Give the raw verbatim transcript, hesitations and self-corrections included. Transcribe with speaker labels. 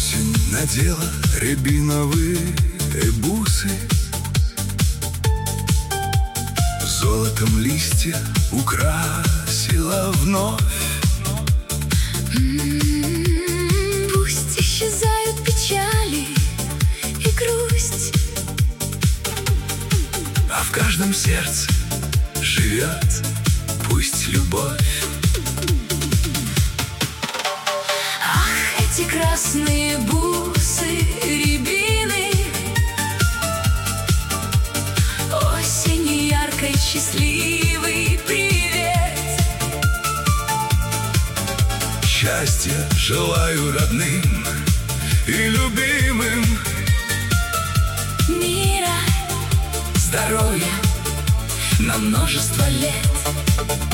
Speaker 1: Осень надела рябиновые бусы, золотом листья украсила вновь.
Speaker 2: М-м-м, пусть исчезают печали и грусть,
Speaker 1: а в каждом сердце живет пусть любовь.
Speaker 2: Ах, эти красные бусы рябины, осенью яркой счастливый привет.
Speaker 1: Счастья желаю родным и любимым,
Speaker 2: мира,
Speaker 1: здоровья
Speaker 2: на множество лет.